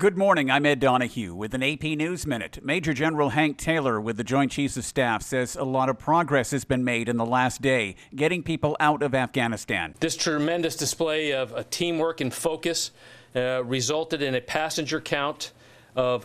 Good morning, I'm Ed Donahue with an AP News Minute. Major General Hank Taylor with the Joint Chiefs of Staff says a lot of progress has been made in the last day, getting people out of Afghanistan. This tremendous display of teamwork and focus resulted in a passenger count of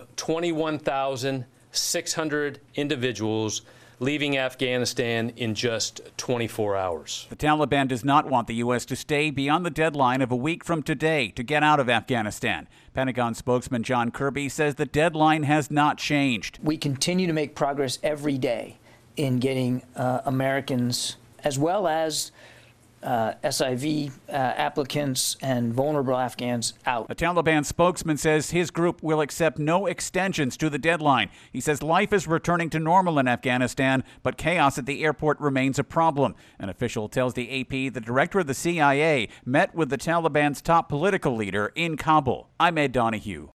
21,600 individuals leaving Afghanistan in just 24 hours. The Taliban does not want the U.S. to stay beyond the deadline of a week from today to get out of Afghanistan. Pentagon spokesman John Kirby says the deadline has not changed. We continue to make progress every day in getting Americans, as well as SIV applicants and vulnerable Afghans out. A Taliban spokesman says his group will accept no extensions to the deadline. He says life is returning to normal in Afghanistan, but chaos at the airport remains a problem. An official tells the AP the director of the CIA met with the Taliban's top political leader in Kabul. I'm Ed Donahue.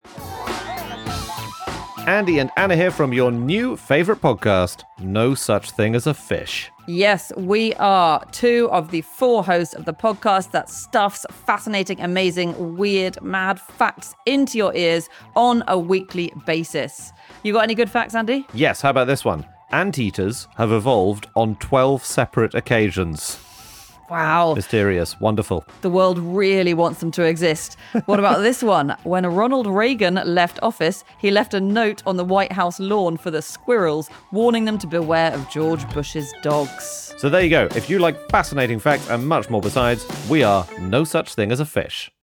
Andy and Anna here from your new favorite podcast, No Such Thing as a Fish. Yes, we are two of the four hosts of the podcast that stuffs fascinating, amazing, weird, mad facts into your ears on a weekly basis. You got any good facts, Andy? Yes, how about this one? Anteaters have evolved on 12 separate occasions. Wow. Mysterious. Wonderful. The world really wants them to exist. What about this one? When Ronald Reagan left office, he left a note on the White House lawn for the squirrels, warning them to beware of George Bush's dogs. So there you go. If you like fascinating facts and much more besides, we are No Such Thing as a Fish.